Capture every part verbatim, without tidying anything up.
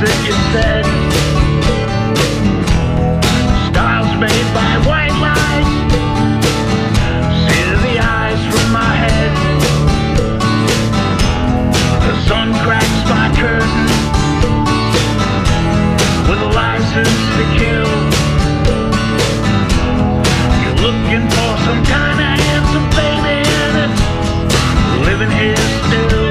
that you said. Stars made by white light, sear the eyes from my head. The sun cracks my curtain with a license to kill. You're looking for some kind of handsome baby, and it's living here still.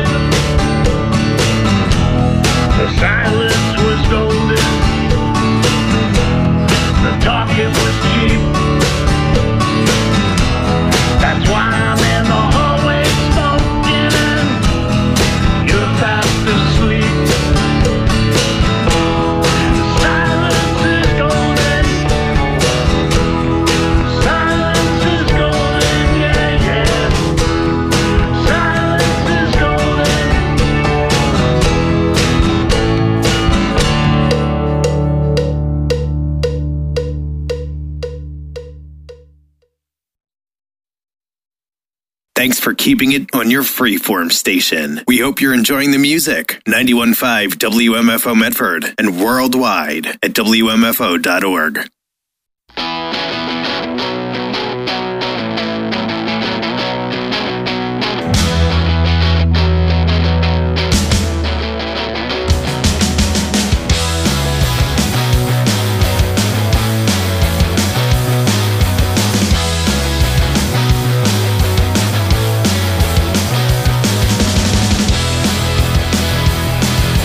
The silence was golden, the talking was cheap. That's why I'm in the hallway smoking and you're fast asleep. The silence is golden, silence is golden, yeah, yeah. Silence is golden. Thanks for keeping it on your freeform station. We hope you're enjoying the music. ninety-one point five W M F O Medford and worldwide at W M F O dot org.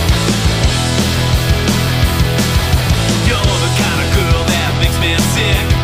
You're the kind of girl that makes me sick.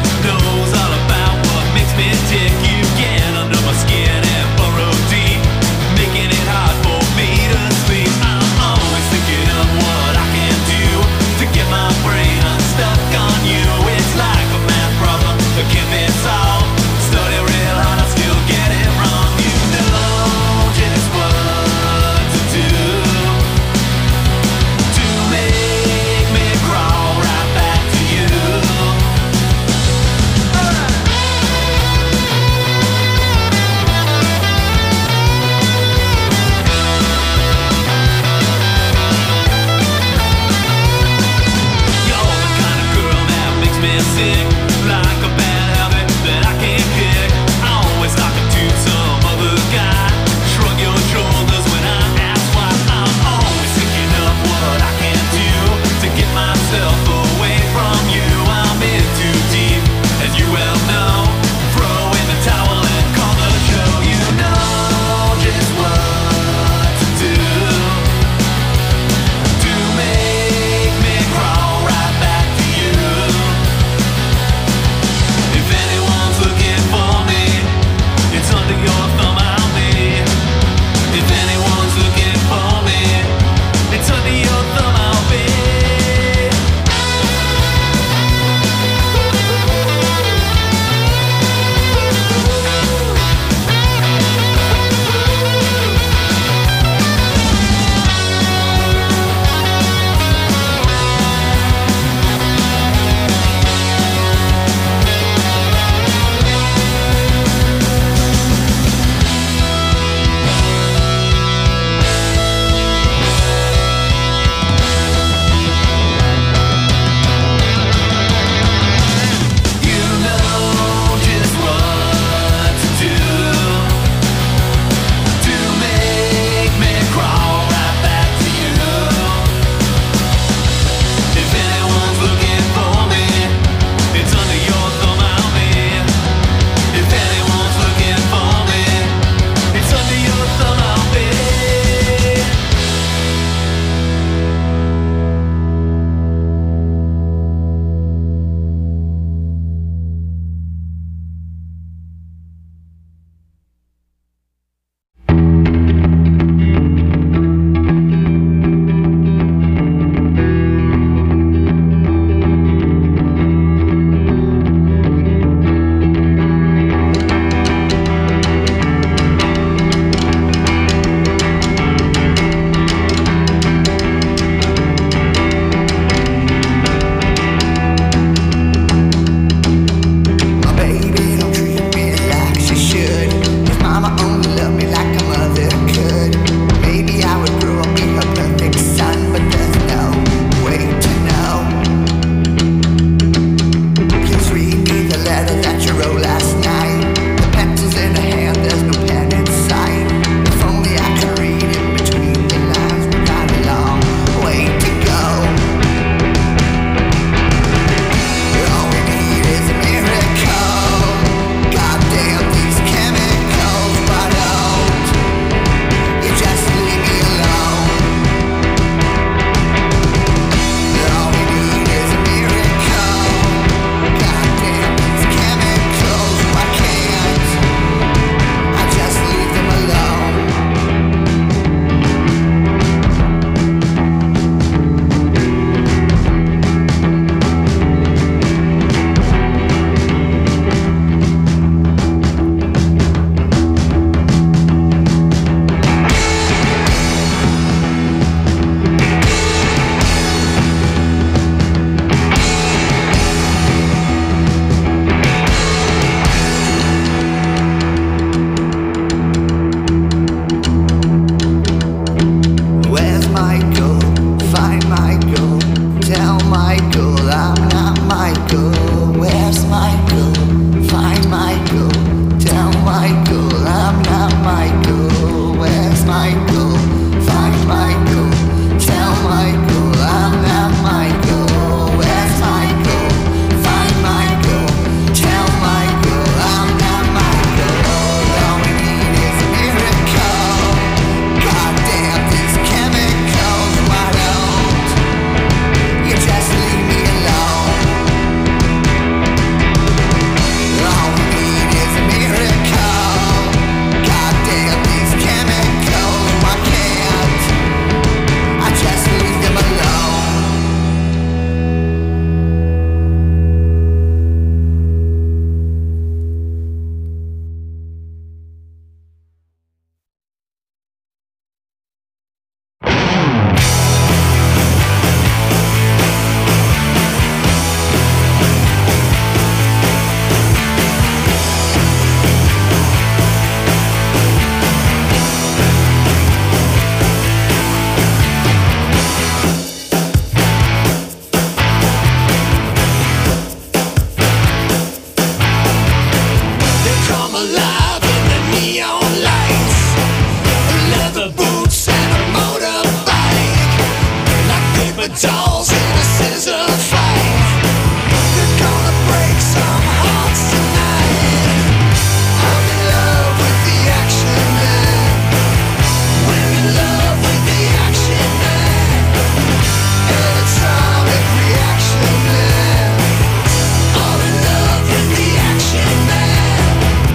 dolls in a scissor fight. They're gonna break some hearts tonight. I'm in love with the action man. We're in love with the action man. Electronic reaction man. I'm in love with the action man.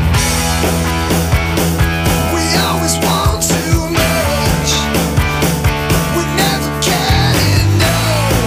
We always want too much. We never get enough.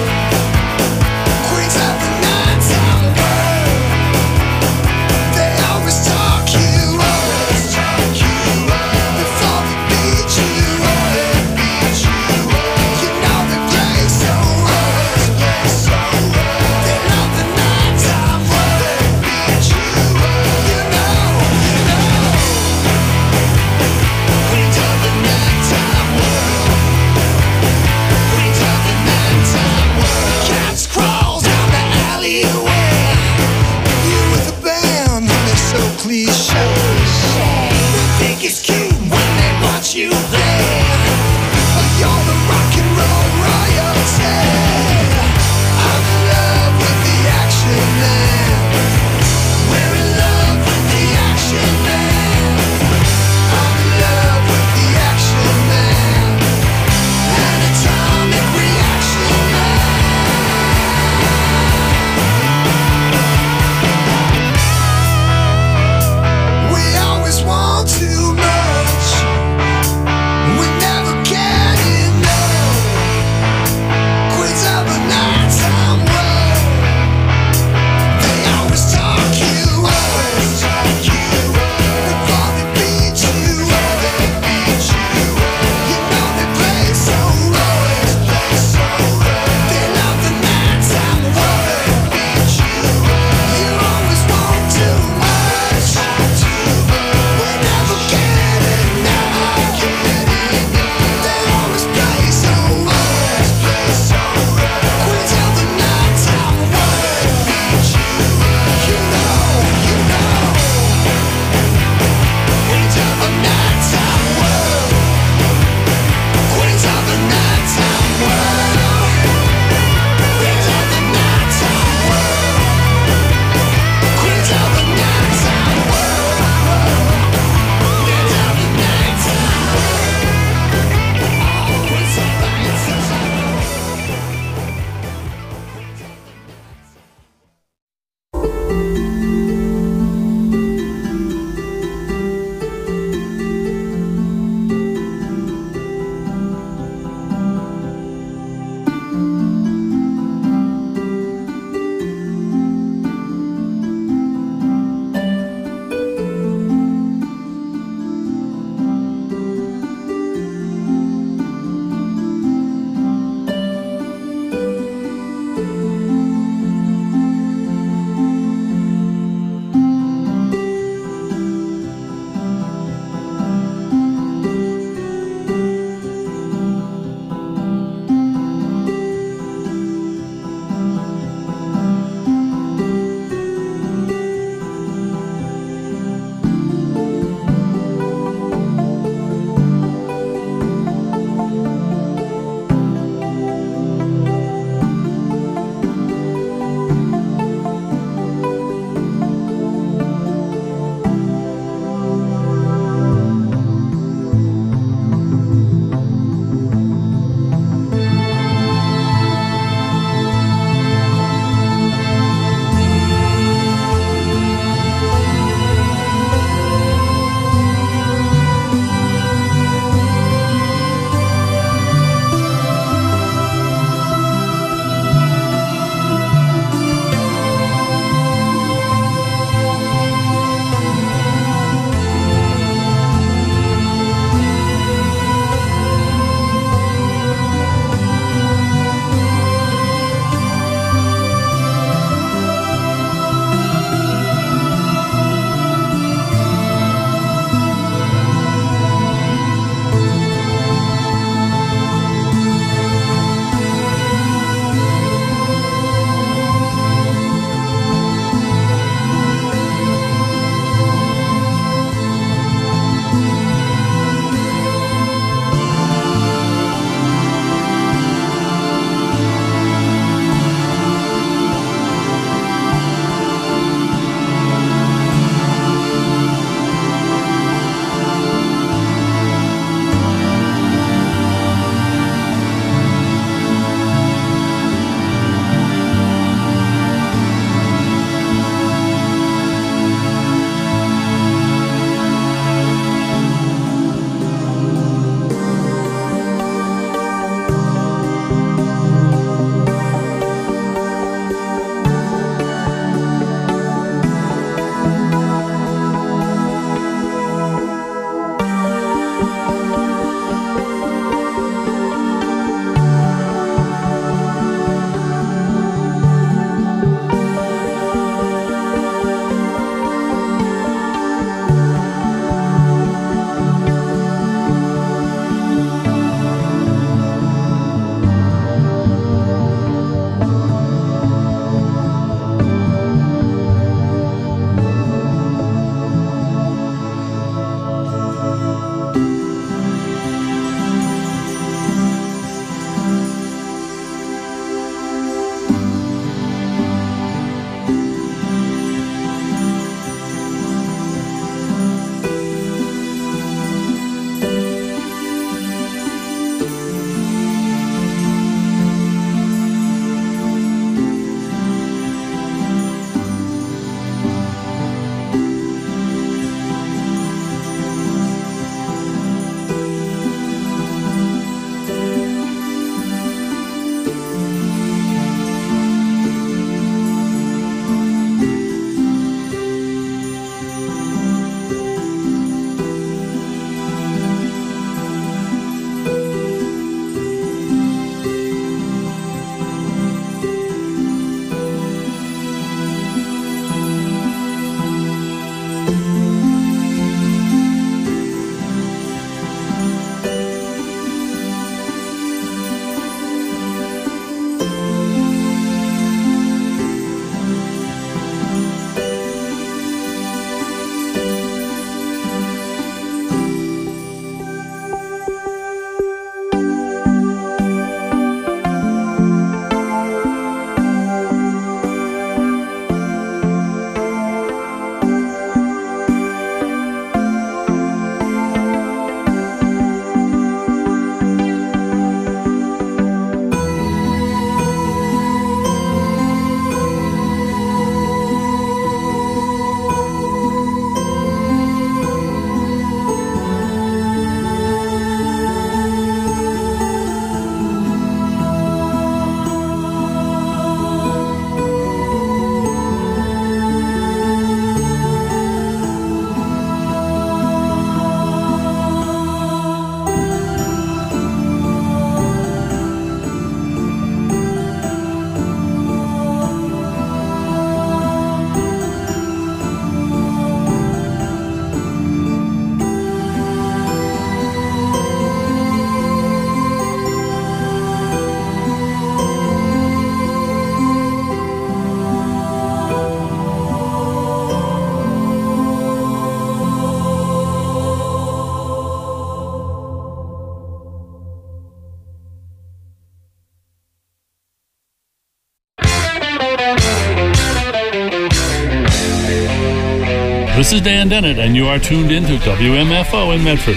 This is Dan Dennett, and you are tuned into W M F O in Medford.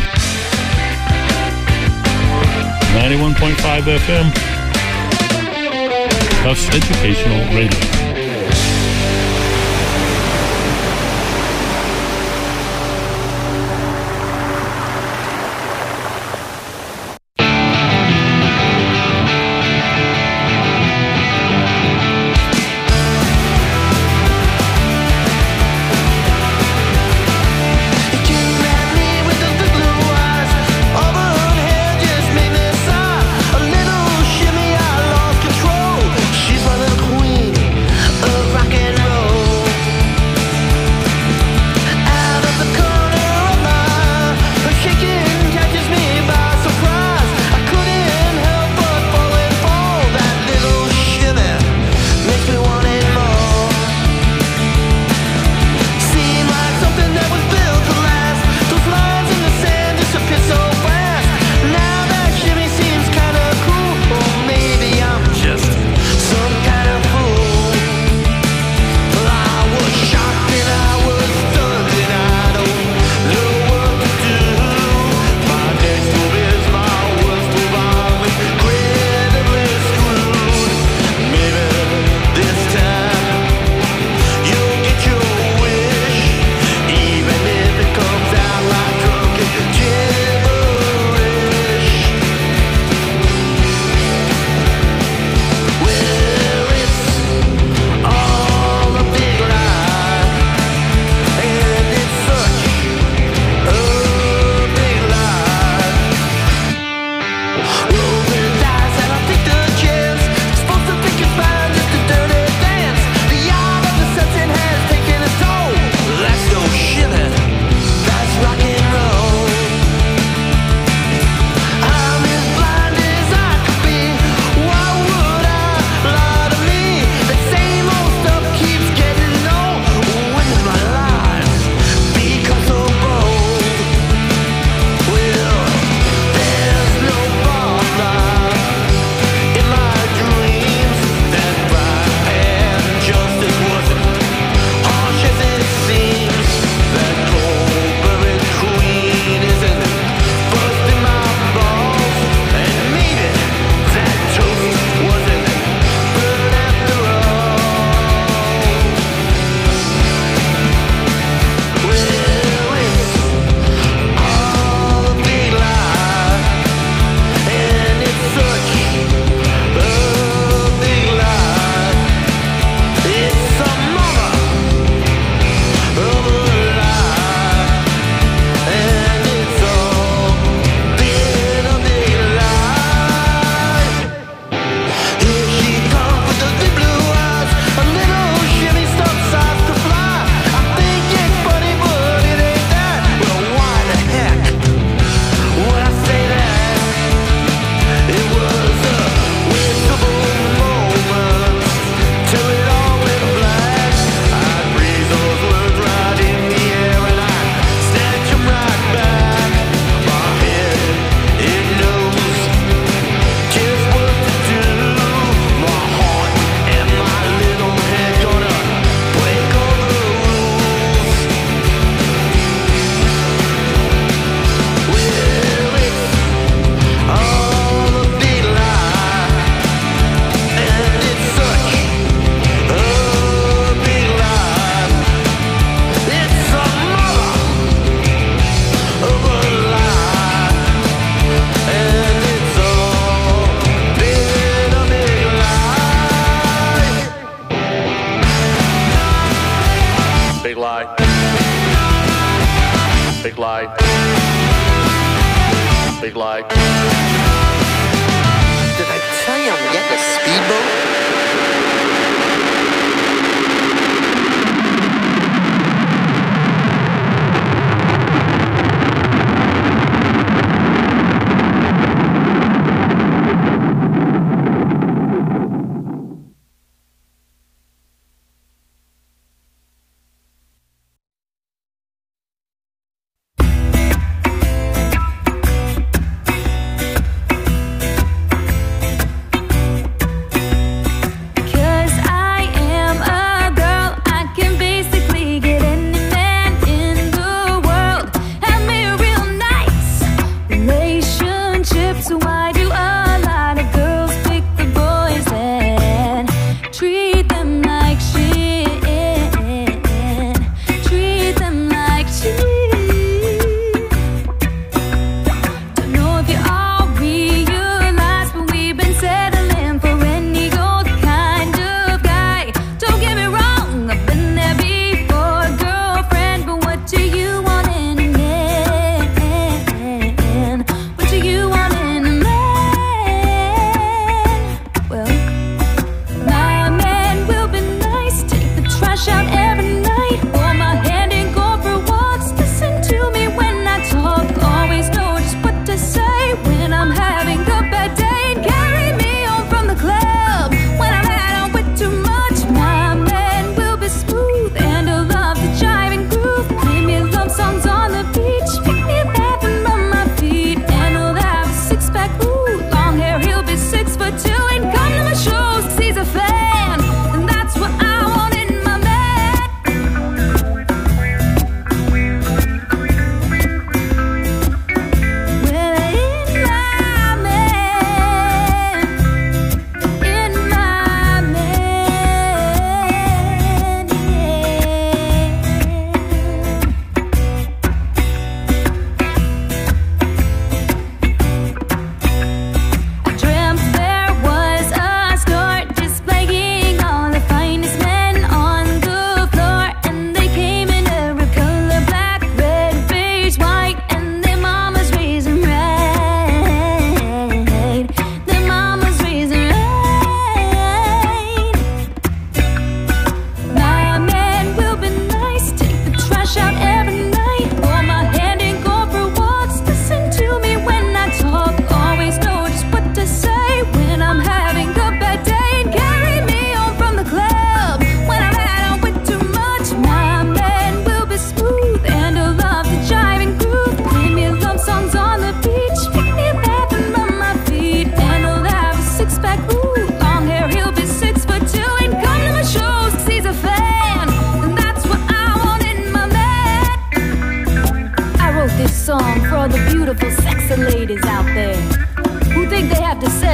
ninety-one point five F M. Tufts Educational Radio. A little shimmy, I lost control. She's my little queen.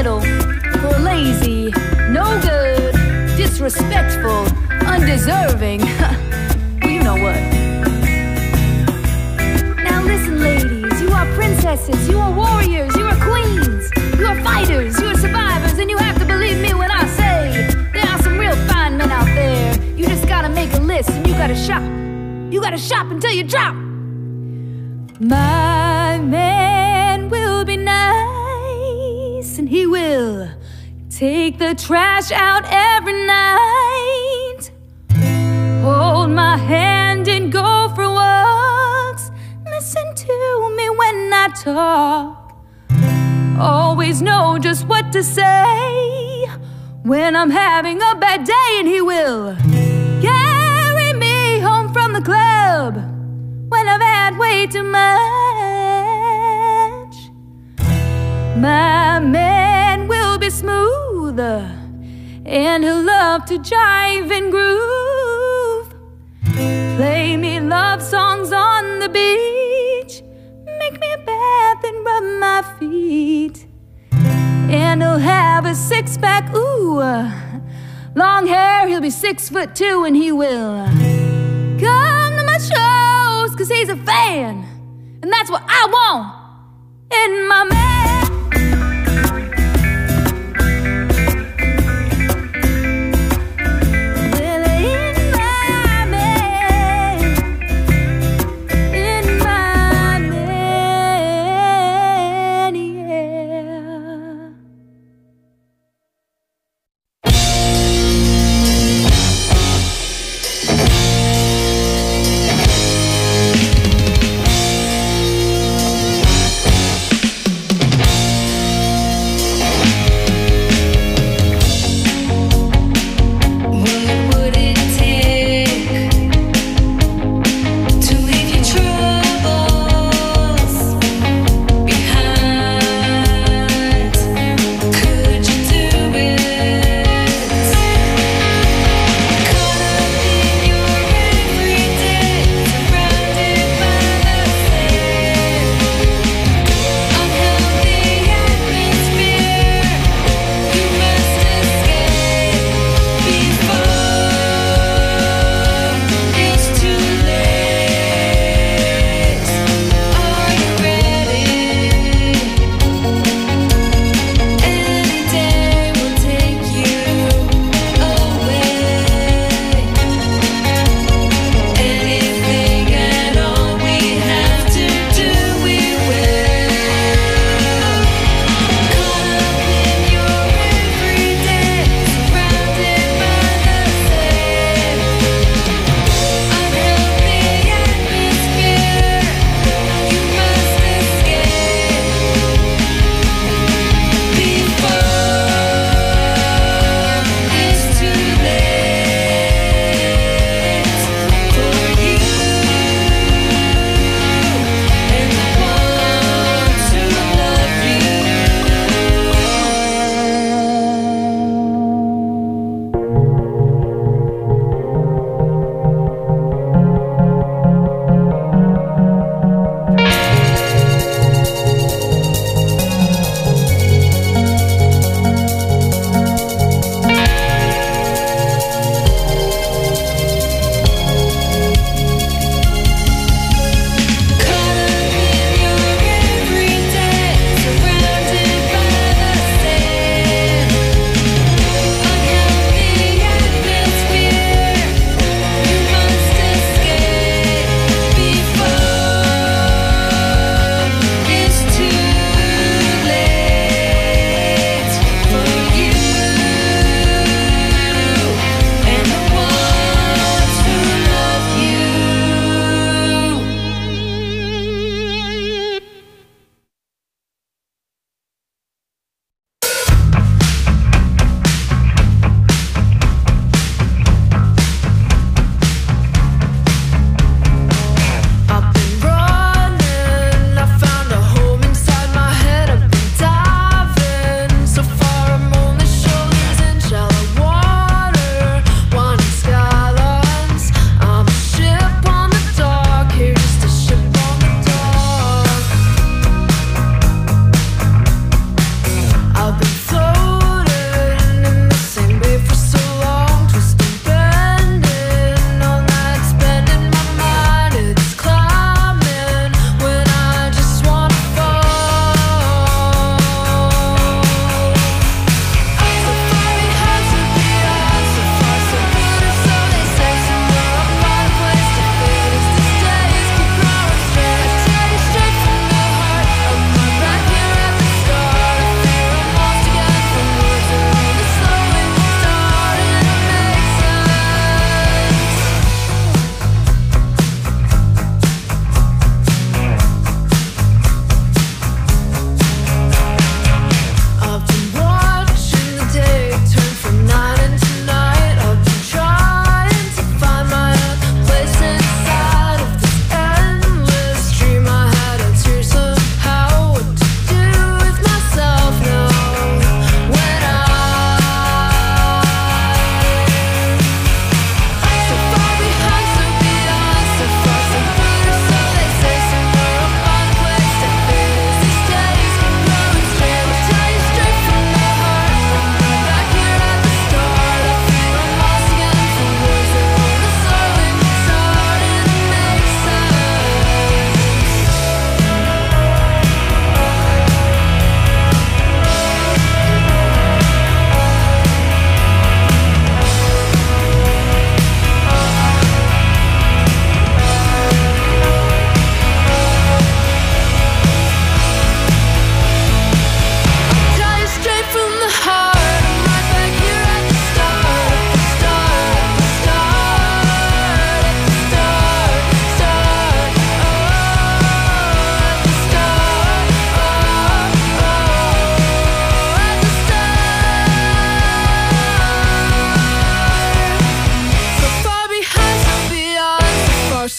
settle for lazy, no good, disrespectful, undeserving. Well, you know what? Now listen, ladies, you are princesses, you are warriors, you are queens, you are fighters, you are survivors, and you have to believe me when I say there are some real fine men out there. You just gotta make a list and you gotta shop. You gotta shop until you drop. My man will be nice, and he will take the trash out every night. Hold my hand and go for walks. Listen to me when I talk. Always know just what to say when I'm having a bad day, and he will carry me home from the club when I've had way too much. My man will be smooth, and he'll love to jive and groove. Play me love songs on the beach, make me a bath and rub my feet. And he'll have a six-pack, ooh, long hair, he'll be six foot two, and he will come to my shows, cause he's a fan, and that's what I want in my man. Well, in my man, in my man, yeah.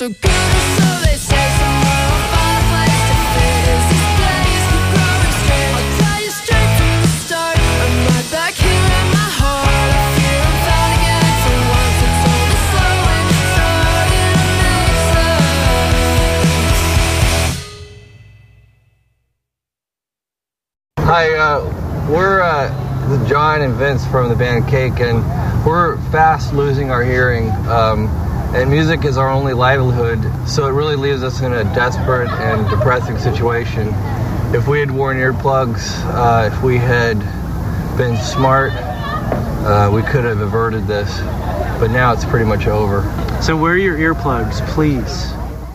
so good, or so they say. Somewhere I'll find a place to fit. Is this place keep growing straight? I'll tell you straight from the start. I'm right back here in my heart. I fear I'm found again for once. It's only slowly starting to make sense. Hi, uh, we're uh, John and Vince from the band Cake, and we're fast losing our hearing. Um, and music is our only livelihood, so it really leaves us in a desperate and depressing situation. If we had worn earplugs, uh, if we had been smart, uh, we could have averted this. But now it's pretty much over. So wear your earplugs, please.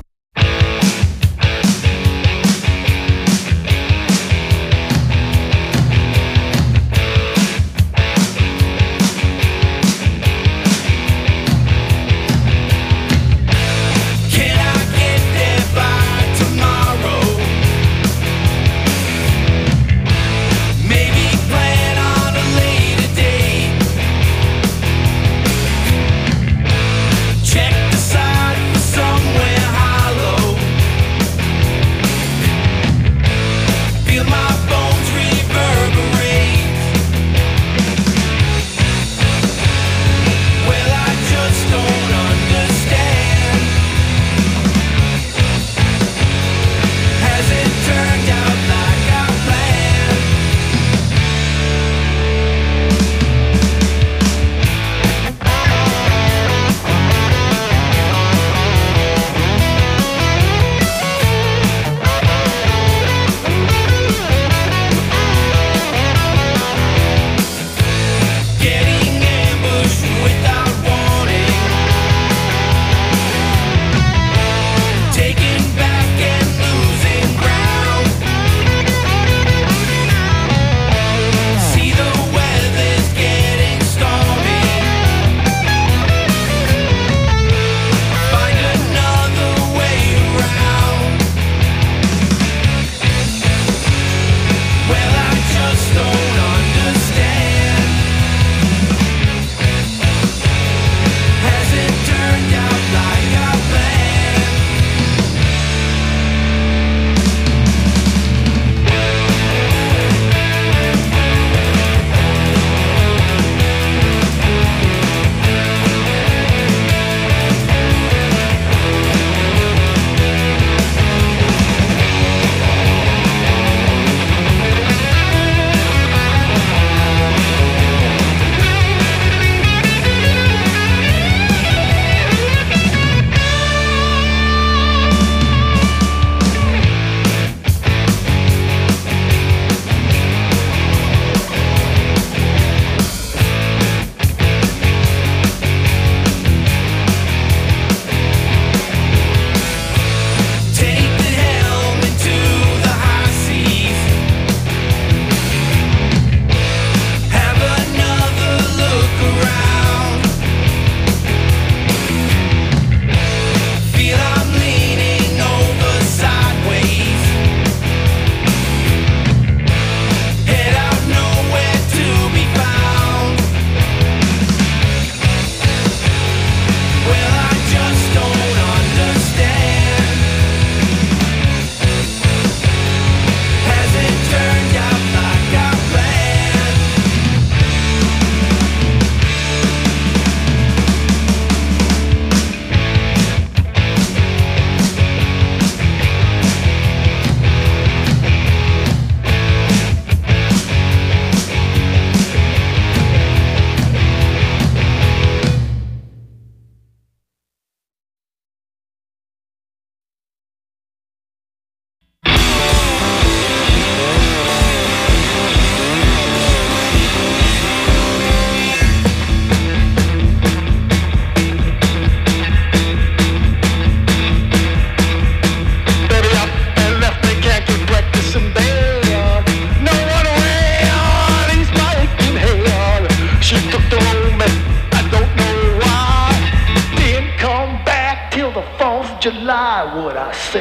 July, would I say?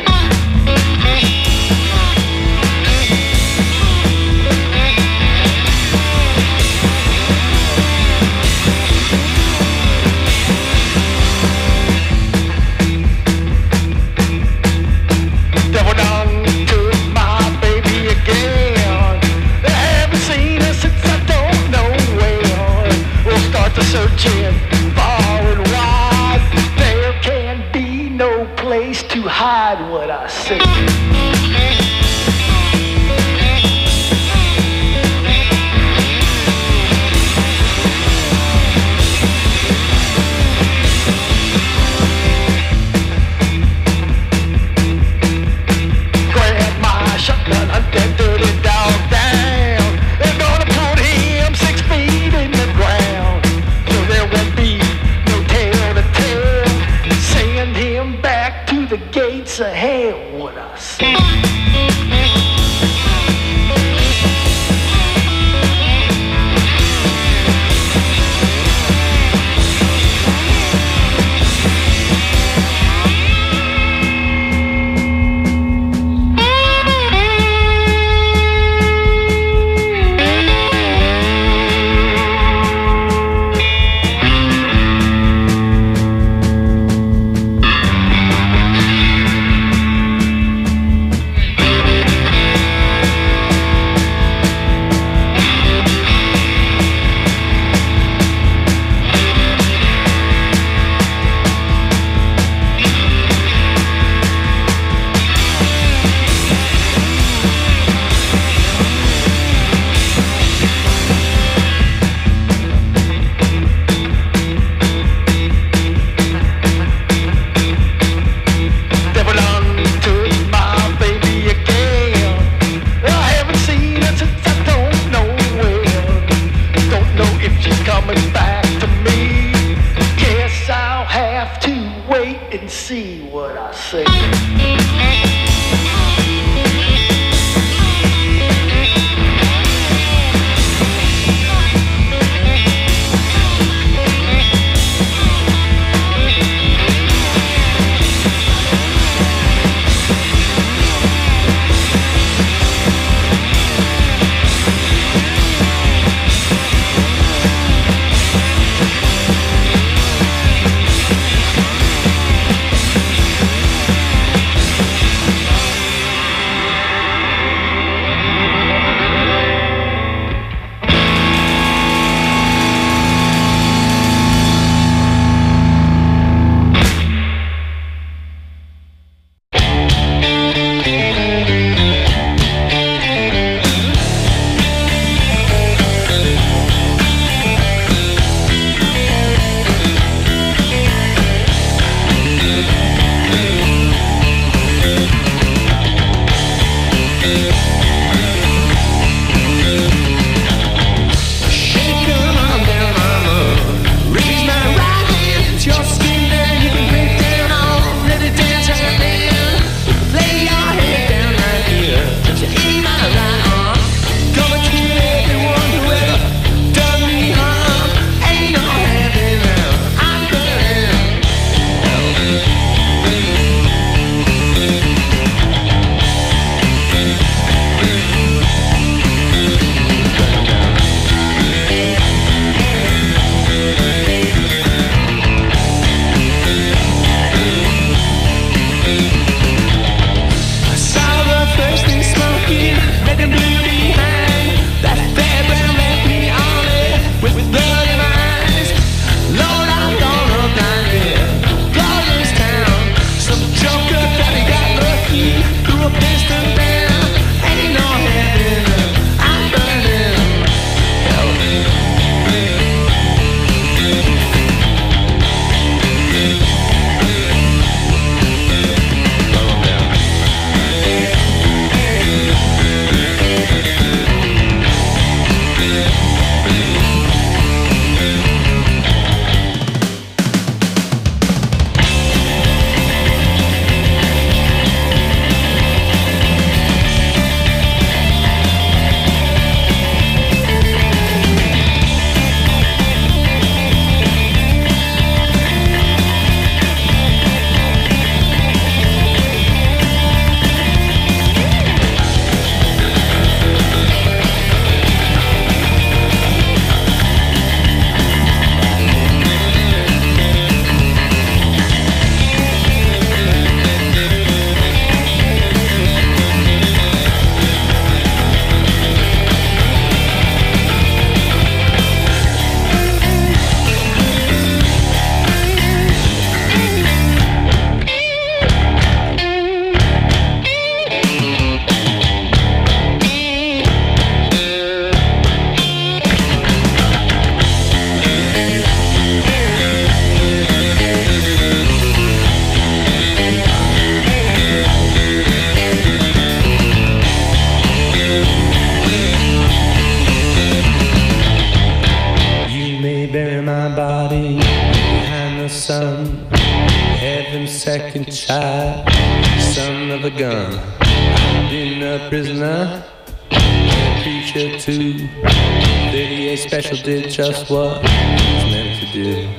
bury my body behind the sun. Heaven's second child, son of a gun. I've been a prisoner, a preacher too. thirty-eight Special did just what it was meant to do.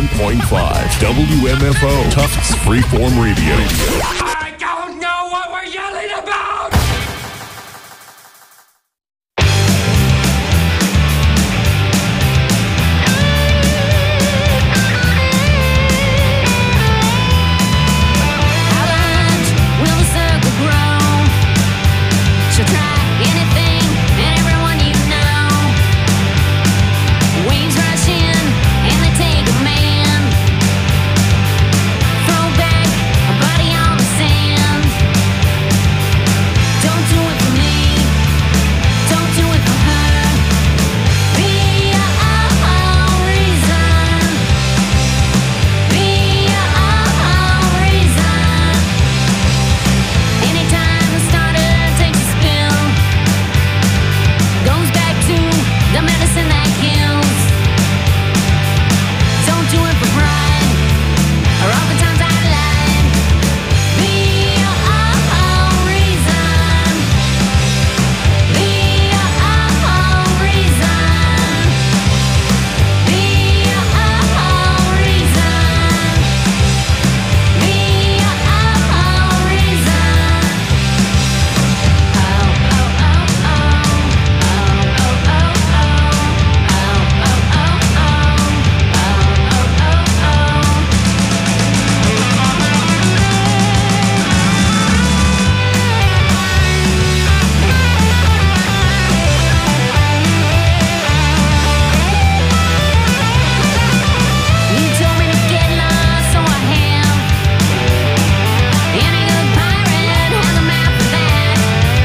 ninety-one point five W M F O Tufts Freeform Radio. I don't know what we're yelling about! Will the circle grow? She'll try anything and everyone you know. Waves rush in and they take a man. Throw back a body on the sand. Don't do it for me. Don't do it for her. Be your own reason. Be your own reason. Anytime the starter takes a spill, goes back to the medicine that kills. Don't do it for pride, or oftentimes I lied. Be your own reason. Be your own reason. Be your own reason. Be your own reason. You told me to get lost, so I have. Any good pirate has a map for that.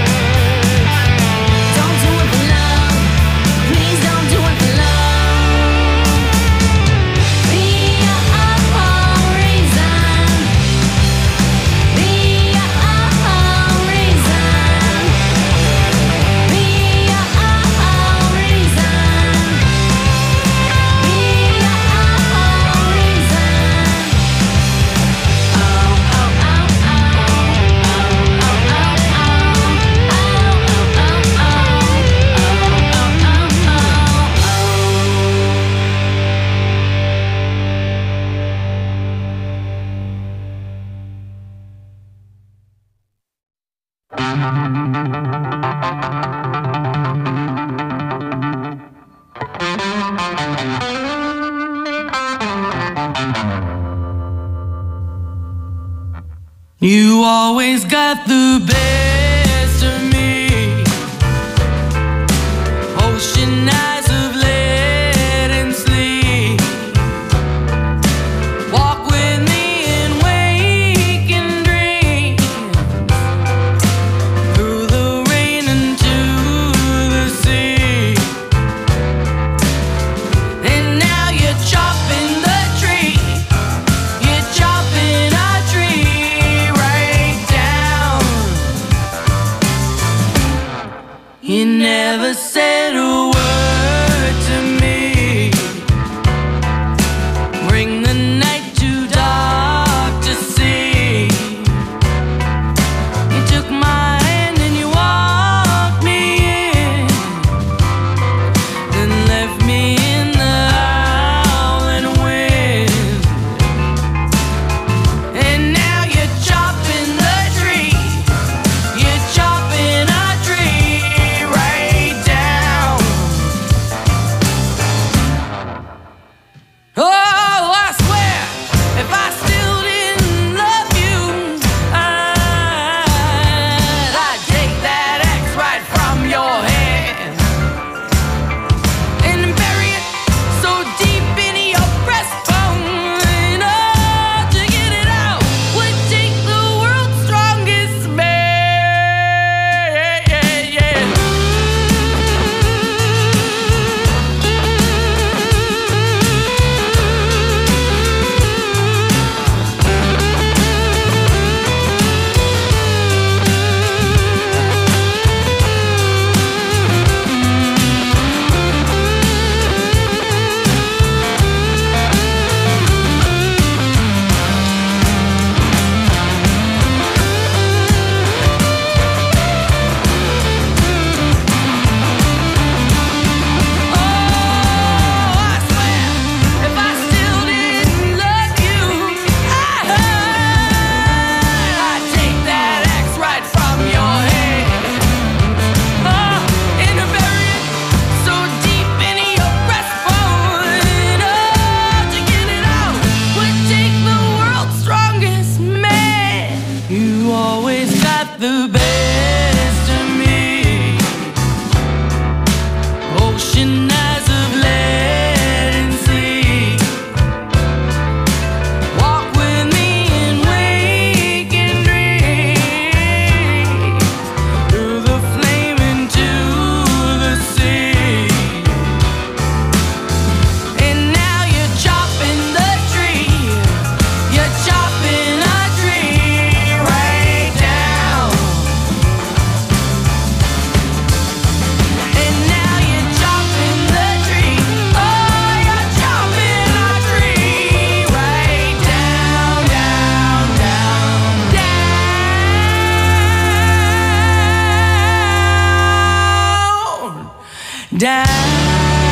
Don't do it for love. Please don't do it for love. Be your own reason. Be your own reason. Be your own reason. Be your own reason. You always got the best of me. Ocean eyes of lead and sleep. Walk with me and wake and dream. Through the rain into the sea. And now you're chopping the tree. You're chopping a tree right down down.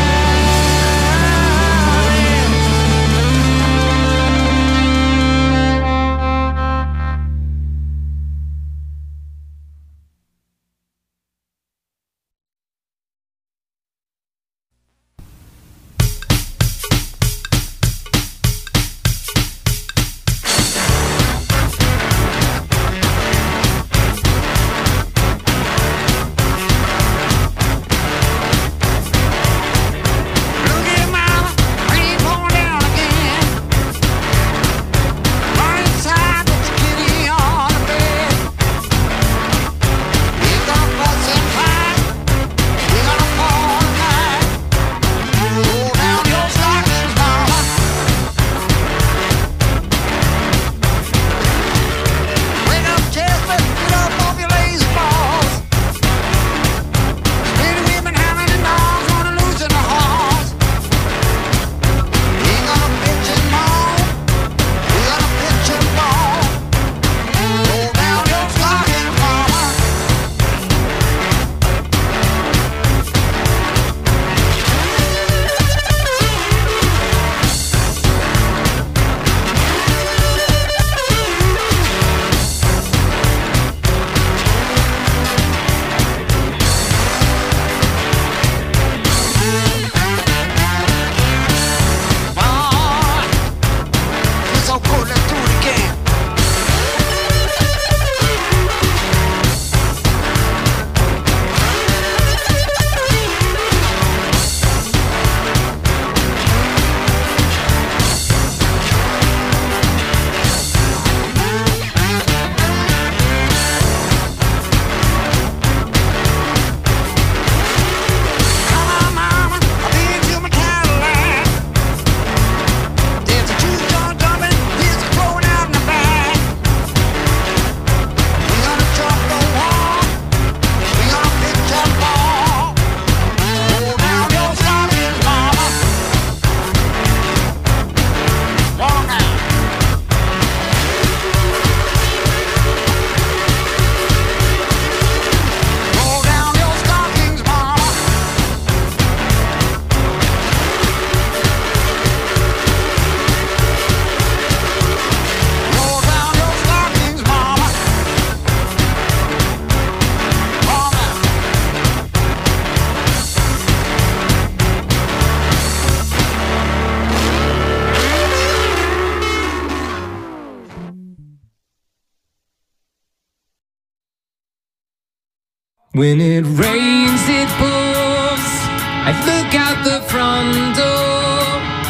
When it rains, it pours. I look out the front door.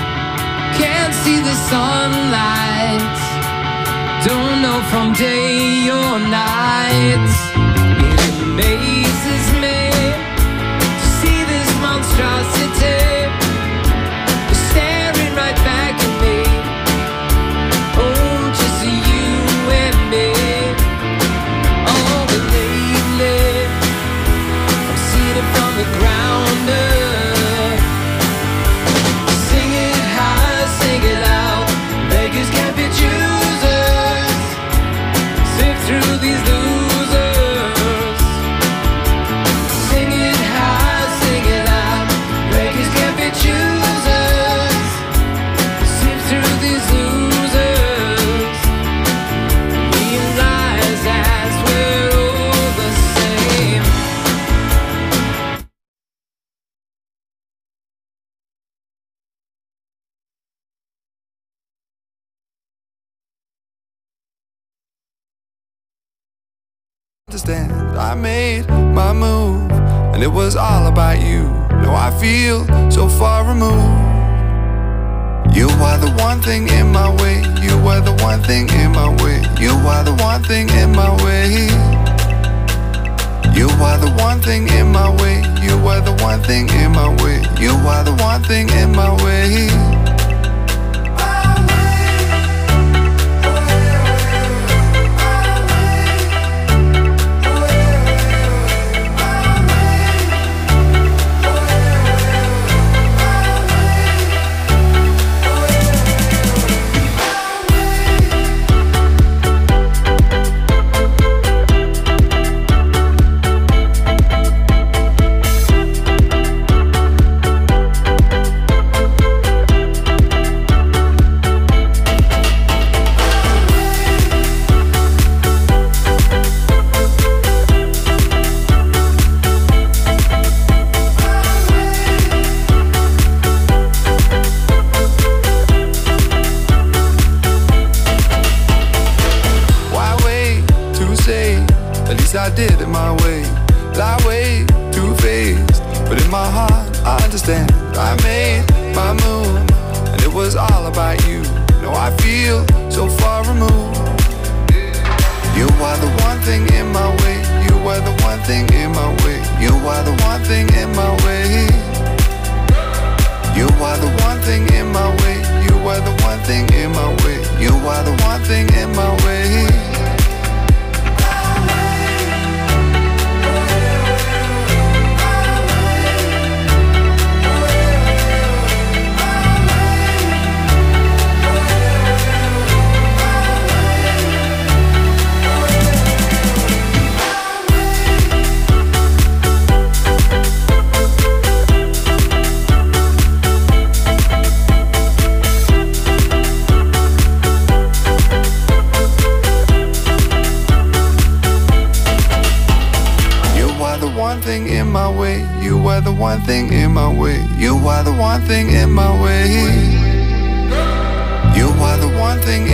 Can't see the sunlight. Don't know from day or night. It amazes me to see this monstrosity staring right back at me. Oh, just you and me. Oh, but lately I'm seeing it from the ground up. Sing it high, sing it loud. Beggars can't be choosers. Sift through these losers. Sing it high, sing it loud. Beggars can't be choosers. Sift through these losers. Realize as we're all the same. Understand, I made my move, and it was all about you. Now I feel so far removed. You are the one thing in my way. You are the one thing in my way. You are the one thing in my way. You are the one thing in my way. You are the one thing in my way. You are the one thing in my way. I did it my way. Lie way too faced, but in my heart I understand. I made my move, and it was all about you. Now I feel so far removed. You are the one thing in my way. You are the one thing in my way. You are the one thing in my way. You are the one thing in my way. You are the one thing in my way. You are the one thing in my way. One thing in my way. You are the one thing in my way. You are the one thing in my way. You are the one thing